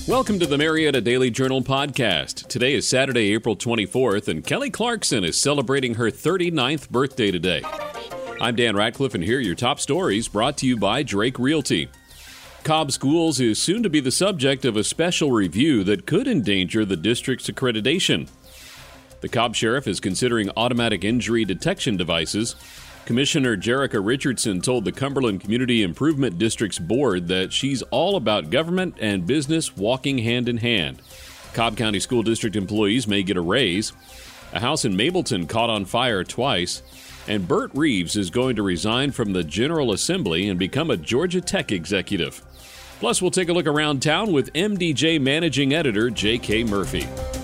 Welcome to the Marietta Daily Journal podcast. Today is Saturday, April 24th, and Kelly Clarkson is celebrating her 39th birthday today. I'm Dan Ratcliffe, and here are your top stories brought to you by Drake Realty. Cobb Schools is soon to be the subject of a special review that could endanger the district's accreditation. The Cobb Sheriff is considering automatic injury detection devices. Commissioner Jerica Richardson told the Cumberland Community Improvement District's board that she's all about government and business walking hand in hand. Cobb County School District employees may get a raise. A house in Mableton caught on fire twice. And Bert Reeves is going to resign from the General Assembly and become a Georgia Tech executive. Plus, we'll take a look around town with MDJ Managing Editor J.K. Murphy.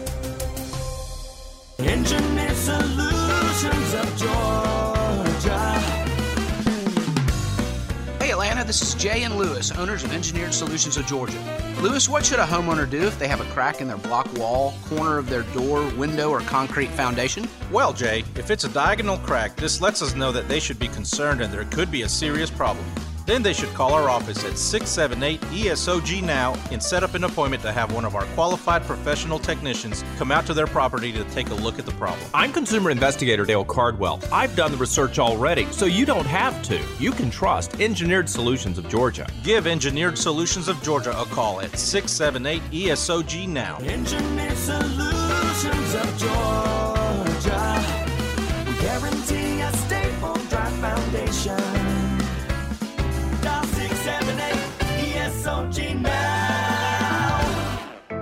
Engineer Solutions of Georgia. Hey Atlanta, this is Jay and Lewis, owners of Engineered Solutions of Georgia. Lewis, what should a homeowner do if they have a crack in their block wall, corner of their door, window, or concrete foundation? Well, Jay, if it's a diagonal crack, this lets us know that they should be concerned and there could be a serious problem. Then they should call our office at 678-ESOG now and set up an appointment to have one of our qualified professional technicians come out to their property to take a look at the problem. I'm Consumer Investigator Dale Cardwell. I've done the research already, so you don't have to. You can trust Engineered Solutions of Georgia. Give Engineered Solutions of Georgia a call at 678-ESOG now. Engineered Solutions of Georgia. We guarantee a stable, dry foundation. Dial 678-ESOG now.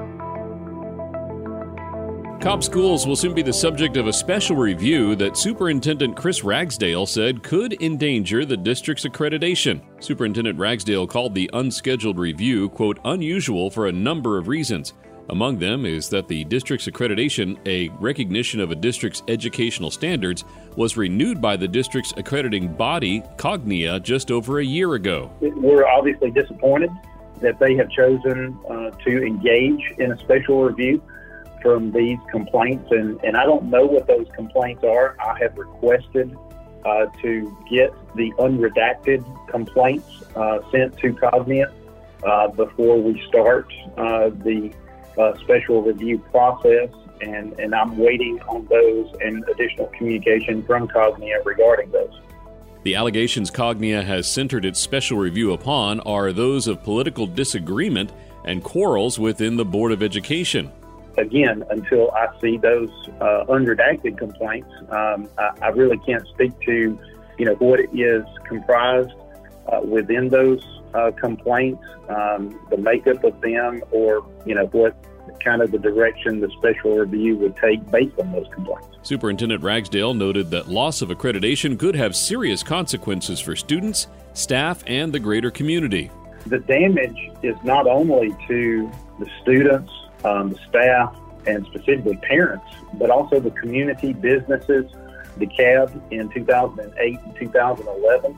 Cobb Schools will soon be the subject of a special review that Superintendent Chris Ragsdale said could endanger the district's accreditation. Superintendent Ragsdale called the unscheduled review, quote, unusual for a number of reasons. Among them is that the district's accreditation, a recognition of a district's educational standards, was renewed by the district's accrediting body, Cognia, just over a year ago. We're obviously disappointed that they have chosen to engage in a special review from these complaints, and I don't know what those complaints are. I have requested to get the unredacted complaints sent to Cognia before we start the special review process, and I'm waiting on those and additional communication from Cognia regarding those. The allegations Cognia has centered its special review upon are those of political disagreement and quarrels within the Board of Education. Again, until I see those unredacted complaints, I really can't speak to, what is comprised within those complaints, the makeup of them, or, what kind of the direction the special review would take based on those complaints. Superintendent Ragsdale noted that loss of accreditation could have serious consequences for students, staff, and the greater community. The damage is not only to the students, the staff, and specifically parents, but also the community, businesses, DeKalb in 2008 and 2011.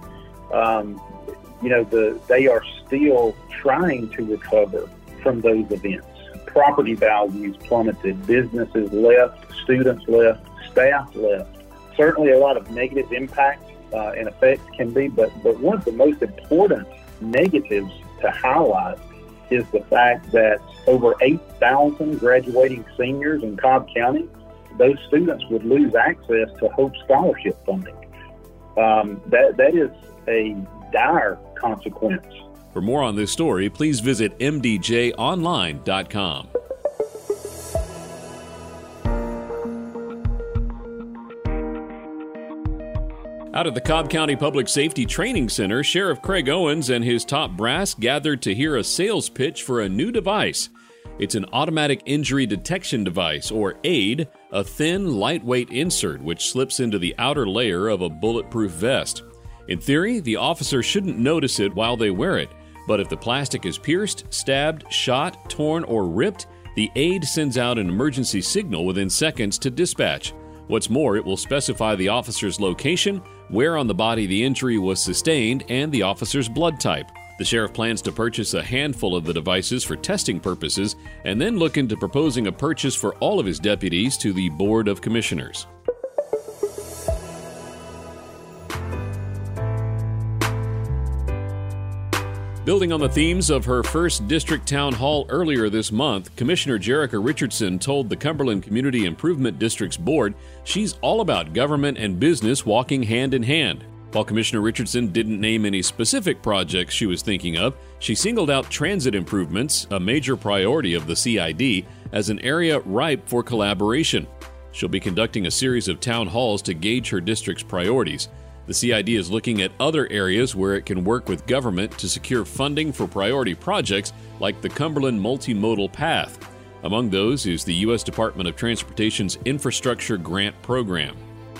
They are still trying to recover from those events. Property values plummeted, businesses left, students left, staff left. Certainly a lot of negative impact and effects can be, but one of the most important negatives to highlight is the fact that over 8,000 graduating seniors in Cobb County, those students would lose access to Hope Scholarship funding. That is a dire consequence. For more on this story, please visit mdjonline.com. Out at the Cobb County Public Safety Training Center, Sheriff Craig Owens and his top brass gathered to hear a sales pitch for a new device. It's an automatic injury detection device, or AID, a thin, lightweight insert which slips into the outer layer of a bulletproof vest. In theory, the officer shouldn't notice it while they wear it, but if the plastic is pierced, stabbed, shot, torn, or ripped, the AID sends out an emergency signal within seconds to dispatch. What's more, it will specify the officer's location, where on the body the injury was sustained, and the officer's blood type. The sheriff plans to purchase a handful of the devices for testing purposes and then look into proposing a purchase for all of his deputies to the Board of Commissioners. Building on the themes of her first district town hall earlier this month, Commissioner Jerrica Richardson told the Cumberland Community Improvement District's board she's all about government and business walking hand in hand. While Commissioner Richardson didn't name any specific projects she was thinking of, she singled out transit improvements, a major priority of the CID, as an area ripe for collaboration. She'll be conducting a series of town halls to gauge her district's priorities. The CID is looking at other areas where it can work with government to secure funding for priority projects like the Cumberland Multimodal Path. Among those is the U.S. Department of Transportation's Infrastructure Grant Program.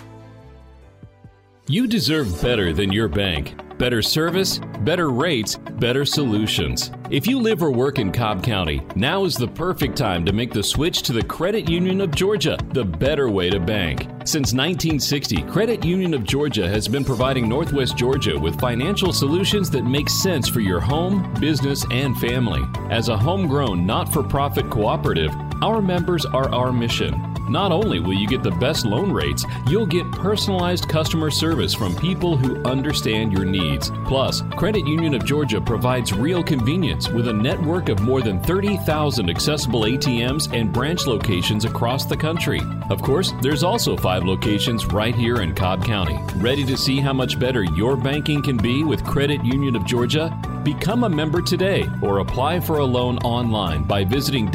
You deserve better than your bank. Better service, better rates, better solutions. If you live or work in Cobb County, now is the perfect time to make the switch to the Credit Union of Georgia, the better way to bank. Since 1960, Credit Union of Georgia has been providing Northwest Georgia with financial solutions that make sense for your home, business, and family. As a homegrown, not-for-profit cooperative, our members are our mission. Not only will you get the best loan rates, you'll get personalized customer service from people who understand your needs. Plus, Credit Union of Georgia provides real convenience with a network of more than 30,000 accessible ATMs and branch locations across the country. Of course, there's also 5 locations right here in Cobb County. Ready to see how much better your banking can be with Credit Union of Georgia? Become a member today or apply for a loan online by visiting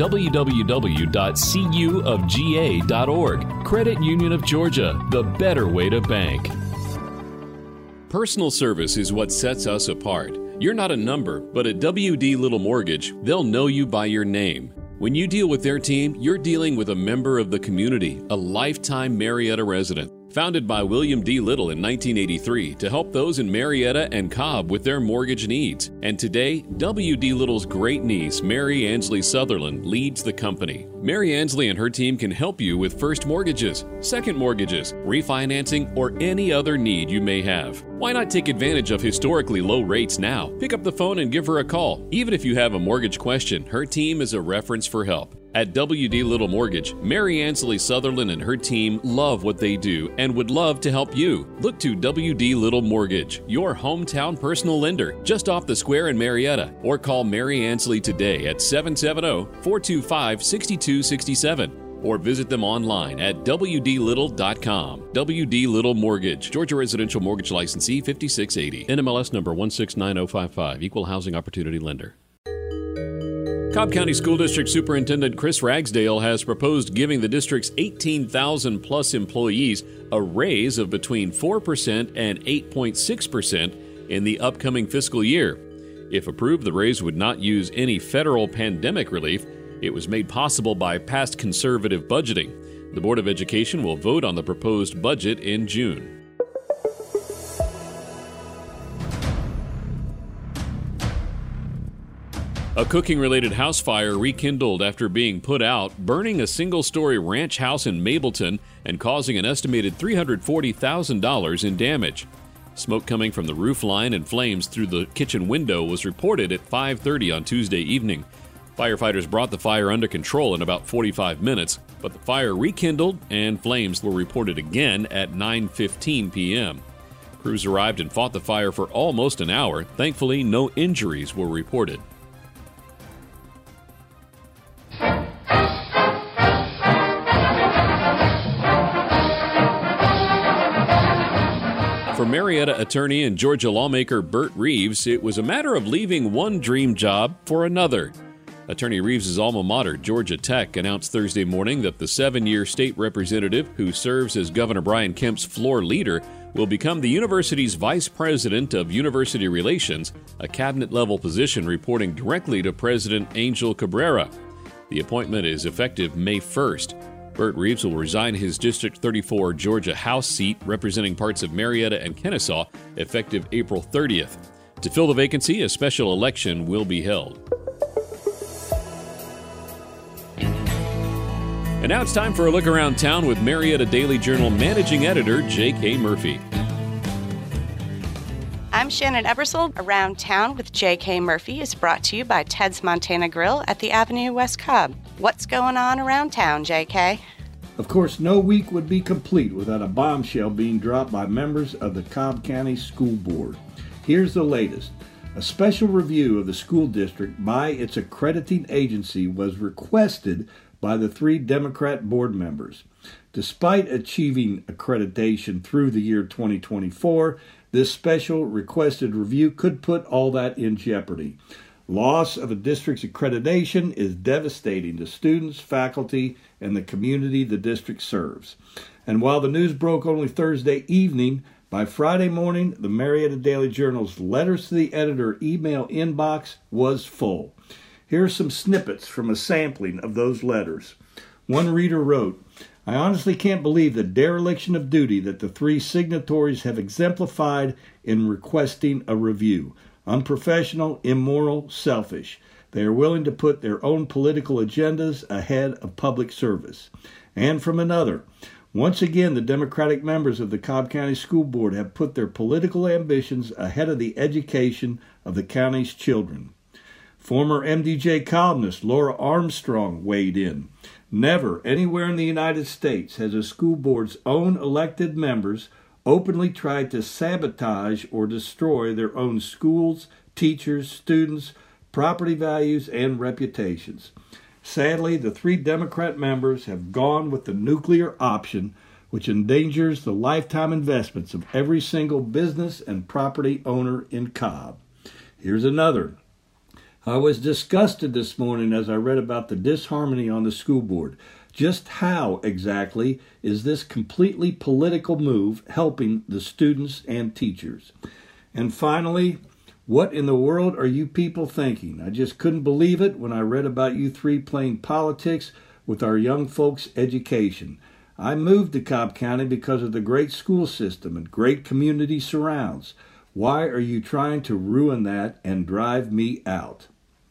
www.cuofga.org. Credit Union of Georgia, the better way to bank. Personal service is what sets us apart. You're not a number, but at W.D. Little Mortgage, they'll know you by your name. When you deal with their team, you're dealing with a member of the community, a lifetime Marietta resident. Founded by William D. Little in 1983 to help those in Marietta and Cobb with their mortgage needs. And today, W.D. Little's great niece, Mary Ansley Sutherland, leads the company. Mary Ansley and her team can help you with first mortgages, second mortgages, refinancing, or any other need you may have. Why not take advantage of historically low rates now? Pick up the phone and give her a call. Even if you have a mortgage question, her team is a reference for help. At W.D. Little Mortgage, Mary Ansley Sutherland and her team love what they do and would love to help you. Look to W.D. Little Mortgage, your hometown personal lender, just off the square in Marietta, or call Mary Ansley today at 770-425-6267. Or visit them online at wdlittle.com. W.D. Little Mortgage, Georgia Residential Mortgage Licensee 5680, NMLS number 169055, Equal Housing Opportunity Lender. Cobb County School District Superintendent Chris Ragsdale has proposed giving the district's 18,000 plus employees a raise of between 4% and 8.6% in the upcoming fiscal year. If approved, the raise would not use any federal pandemic relief. It was made possible by past conservative budgeting. The Board of Education will vote on the proposed budget in June. A cooking-related house fire rekindled after being put out, burning a single-story ranch house in Mableton and causing an estimated $340,000 in damage. Smoke coming from the roof line and flames through the kitchen window was reported at 5:30 on Tuesday evening. Firefighters brought the fire under control in about 45 minutes, but the fire rekindled and flames were reported again at 9:15 p.m. Crews arrived and fought the fire for almost an hour. Thankfully, no injuries were reported. For Marietta attorney and Georgia lawmaker Bert Reeves, it was a matter of leaving one dream job for another. Attorney Reeves' alma mater, Georgia Tech, announced Thursday morning that the 7-year state representative who serves as Governor Brian Kemp's floor leader will become the university's vice president of university relations, a cabinet-level position reporting directly to President Angel Cabrera. The appointment is effective May 1st. Bert Reeves will resign his District 34 Georgia House seat representing parts of Marietta and Kennesaw effective April 30th. To fill the vacancy, a special election will be held. And now it's time for a look around town with Marietta Daily Journal managing editor J.K. Murphy. I'm Shannon Ebersole. Around Town with J.K. Murphy is brought to you by Ted's Montana Grill at the Avenue West Cobb. What's going on around town, J.K.? Of course, no week would be complete without a bombshell being dropped by members of the Cobb County School Board. Here's the latest. A special review of the school district by its accrediting agency was requested by the 3 Democrat board members. Despite achieving accreditation through the year 2024, this special requested review could put all that in jeopardy. Loss of a district's accreditation is devastating to students, faculty, and the community the district serves. And while the news broke only Thursday evening, by Friday morning, the Marietta Daily Journal's letters to the editor email inbox was full. Here are some snippets from a sampling of those letters. One reader wrote, "I honestly can't believe the dereliction of duty that the 3 signatories have exemplified in requesting a review. Unprofessional, immoral, selfish. They are willing to put their own political agendas ahead of public service." And from another, "Once again, the Democratic members of the Cobb County School Board have put their political ambitions ahead of the education of the county's children." Former MDJ columnist Laura Armstrong weighed in. "Never anywhere in the United States has a school board's own elected members openly tried to sabotage or destroy their own schools, teachers, students, property values, and reputations. Sadly, the 3 Democrat members have gone with the nuclear option, which endangers the lifetime investments of every single business and property owner in Cobb." Here's another. "I was disgusted this morning as I read about the disharmony on the school board. Just how exactly is this completely political move helping the students and teachers?" And finally, "What in the world are you people thinking? I just couldn't believe it when I read about you 3 playing politics with our young folks' education. I moved to Cobb County because of the great school system and great community surrounds. Why are you trying to ruin that and drive me out?"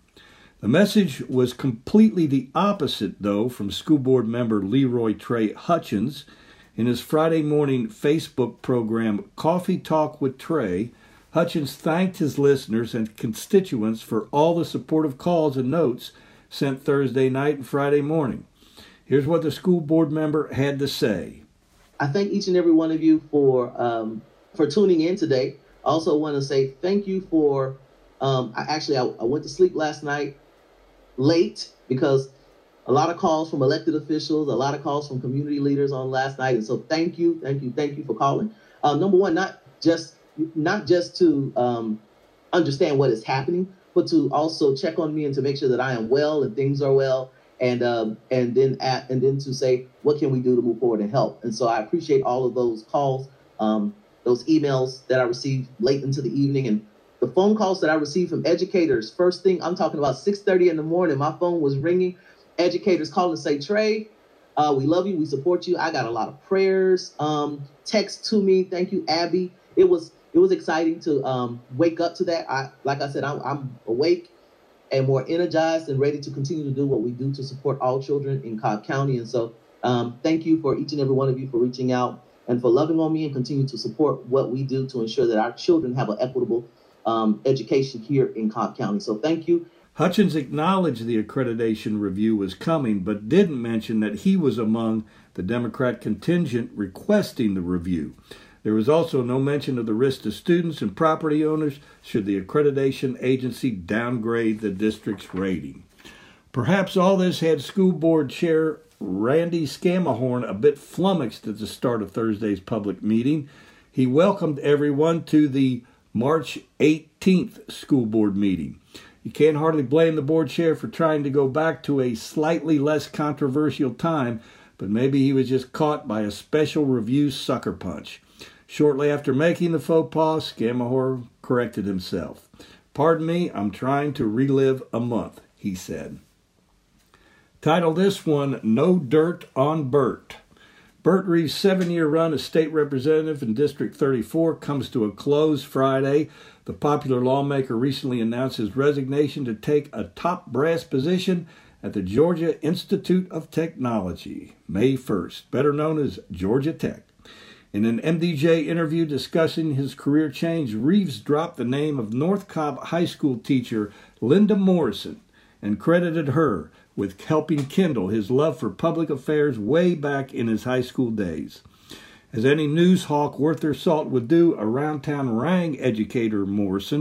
The message was completely the opposite, though, from school board member Leroy Trey Hutchins. In his Friday morning Facebook program, Coffee Talk with Trey, Hutchins thanked his listeners and constituents for all the supportive calls and notes sent Thursday night and Friday morning. Here's what the school board member had to say. "I thank each and every one of you for tuning in today. I also want to say thank you for, I went to sleep last night late because a lot of calls from elected officials, a lot of calls from community leaders on last night. And so thank you for calling. Number one, not just to understand what is happening, but to also check on me and to make sure that I am well and things are well. And then to say, what can we do to move forward and help? And so I appreciate all of those calls, those emails that I received late into the evening, and the phone calls that I received from educators. First thing, I'm talking about 6:30 in the morning, my phone was ringing. Educators calling to say, "Trey, we love you, we support you. I got a lot of prayers. Text to me. Thank you, Abby." It was exciting to wake up to that. Like I said, I'm awake and more energized and ready to continue to do what we do to support all children in Cobb County. And so thank you for each and every one of you for reaching out and for loving on me and continue to support what we do to ensure that our children have an equitable education here in Cobb County. So thank you. Hutchins acknowledged the accreditation review was coming, but didn't mention that he was among the Democrat contingent requesting the review. There was also no mention of the risk to students and property owners should the accreditation agency downgrade the district's rating. Perhaps all this had school board chair Randy Scamahorn a bit flummoxed at the start of Thursday's public meeting. He welcomed everyone to the March 18th school board meeting. You can't hardly blame the board chair for trying to go back to a slightly less controversial time, but maybe he was just caught by a special review sucker punch. Shortly after making the faux pas, Scamahorn corrected himself. "Pardon me, I'm trying to relive a month," he said. Title this one, "No Dirt on Bert." Bert Reeves' 7-year run as state representative in District 34 comes to a close Friday. The popular lawmaker recently announced his resignation to take a top brass position at the Georgia Institute of Technology, May 1st, better known as Georgia Tech. In an MDJ interview discussing his career change, Reeves dropped the name of North Cobb High School teacher Linda Morrison and credited her with helping kindle his love for public affairs way back in his high school days. As any news hawk worth their salt would do, around town rang educator Morrison,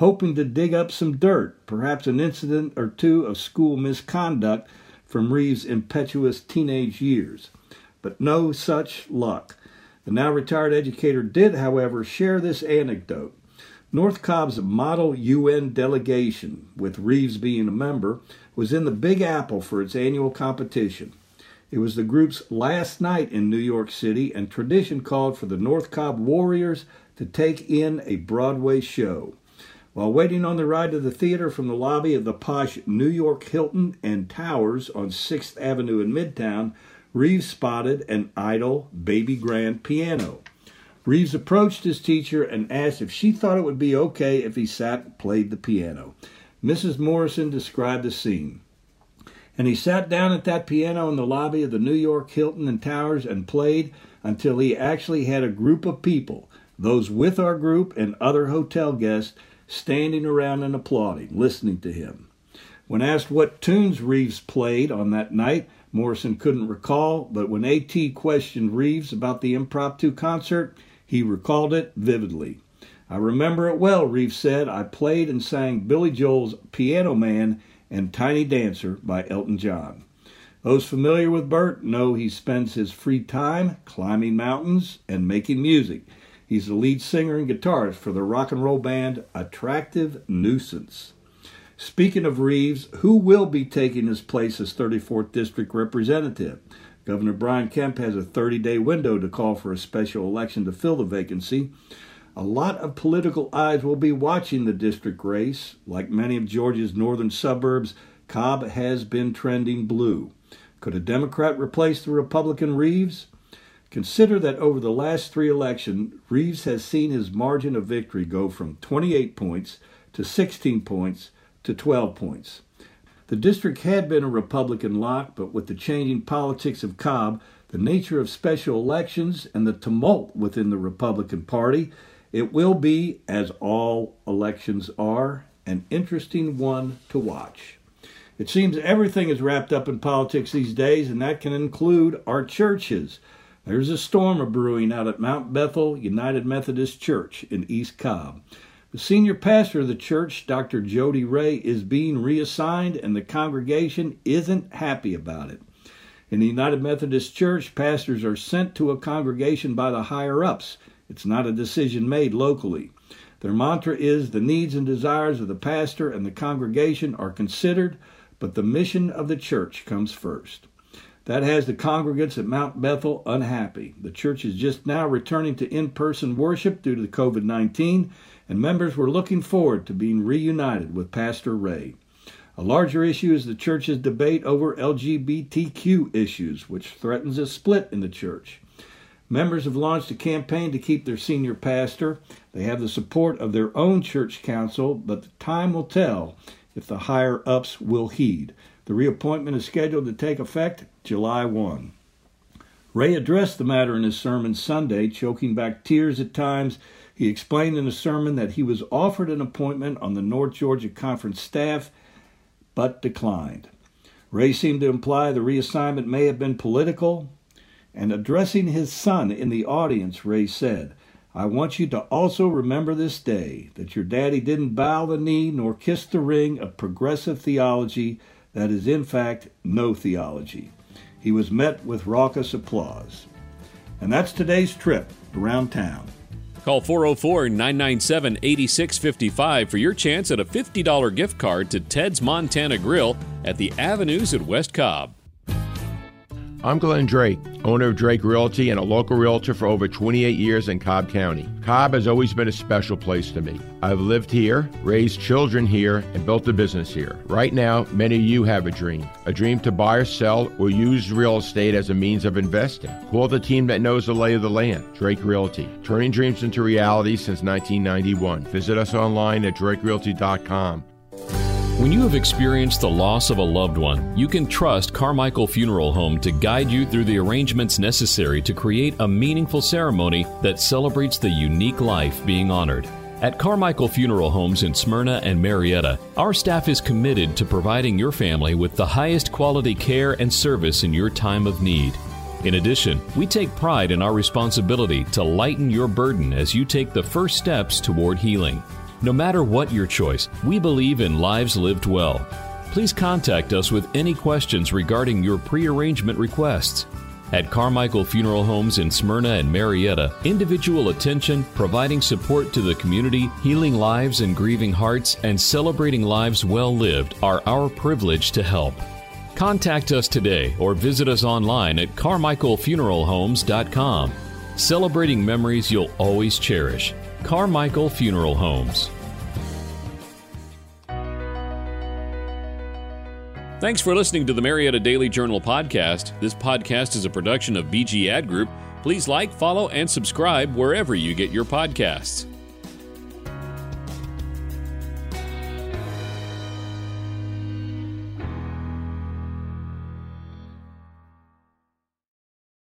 hoping to dig up some dirt, perhaps an incident or two of school misconduct from Reeves' impetuous teenage years. But no such luck. The now retired educator did, however, share this anecdote. North Cobb's model UN delegation, with Reeves being a member, was in the Big Apple for its annual competition. It was the group's last night in New York City, and tradition called for the North Cobb Warriors to take in a Broadway show. While waiting on the ride to the theater from the lobby of the posh New York Hilton and Towers on 6th Avenue in Midtown, Reeves spotted an idle baby grand piano. Reeves approached his teacher and asked if she thought it would be okay if he sat and played the piano. Mrs. Morrison described the scene. And he sat down at that piano in the lobby of the New York Hilton and Towers and played until he actually had a group of people, those with our group and other hotel guests, standing around and applauding, listening to him. When asked what tunes Reeves played on that night, Morrison couldn't recall, but when A.T. questioned Reeves about the impromptu concert, he recalled it vividly. I remember it well, Reeves said. I played and sang Billy Joel's Piano Man and Tiny Dancer by Elton John. Those familiar with Bert know he spends his free time climbing mountains and making music. He's the lead singer and guitarist for the rock and roll band Attractive Nuisance. Speaking of Reeves, who will be taking his place as 34th District Representative? Governor Brian Kemp has a 30-day window to call for a special election to fill the vacancy. A lot of political eyes will be watching the district race. Like many of Georgia's northern suburbs, Cobb has been trending blue. Could a Democrat replace the Republican Reeves? Consider that over the last 3 elections, Reeves has seen his margin of victory go from 28 points to 16 points to 12 points. The district had been a Republican lock, but with the changing politics of Cobb, the nature of special elections, and the tumult within the Republican Party, it will be, as all elections are, an interesting one to watch. It seems everything is wrapped up in politics these days, and that can include our churches. There's a storm brewing out at Mount Bethel United Methodist Church in East Cobb. The senior pastor of the church, Dr. Jody Ray, is being reassigned, and the congregation isn't happy about it. In the United Methodist Church, pastors are sent to a congregation by the higher-ups. It's not a decision made locally. Their mantra is the needs and desires of the pastor and the congregation are considered, but the mission of the church comes first. That has the congregants at Mount Bethel unhappy. The church is just now returning to in-person worship due to COVID-19, and members were looking forward to being reunited with Pastor Ray. A larger issue is the church's debate over LGBTQ issues, which threatens a split in the church. Members have launched a campaign to keep their senior pastor. They have the support of their own church council, but the time will tell if the higher-ups will heed. The reappointment is scheduled to take effect July 1. Ray addressed the matter in his sermon Sunday, choking back tears at times. He explained in a sermon that he was offered an appointment on the North Georgia Conference staff, but declined. Ray seemed to imply the reassignment may have been political, and addressing his son in the audience, Ray said, I want you to also remember this day, that your daddy didn't bow the knee nor kiss the ring of progressive theology that is in fact no theology. He was met with raucous applause. And that's today's trip around town. Call 404-997-8655 for your chance at a $50 gift card to Ted's Montana Grill at the Avenues at West Cobb. I'm Glenn Drake, owner of Drake Realty and a local realtor for over 28 years in Cobb County. Cobb has always been a special place to me. I've lived here, raised children here, and built a business here. Right now, many of you have a dream to buy or sell or use real estate as a means of investing. Call the team that knows the lay of the land, Drake Realty, turning dreams into reality since 1991. Visit us online at drakerealty.com. When you have experienced the loss of a loved one, you can trust Carmichael Funeral Home to guide you through the arrangements necessary to create a meaningful ceremony that celebrates the unique life being honored. At Carmichael Funeral Homes in Smyrna and Marietta, our staff is committed to providing your family with the highest quality care and service in your time of need. In addition, we take pride in our responsibility to lighten your burden as you take the first steps toward healing. No matter what your choice, we believe in lives lived well. Please contact us with any questions regarding your pre-arrangement requests. At Carmichael Funeral Homes in Smyrna and Marietta, individual attention, providing support to the community, healing lives and grieving hearts, and celebrating lives well lived are our privilege to help. Contact us today or visit us online at carmichaelfuneralhomes.com. Celebrating memories you'll always cherish. Carmichael Funeral Homes. Thanks for listening to the Marietta Daily Journal podcast. This podcast is a production of BG Ad Group. Please like, follow, and subscribe wherever you get your podcasts.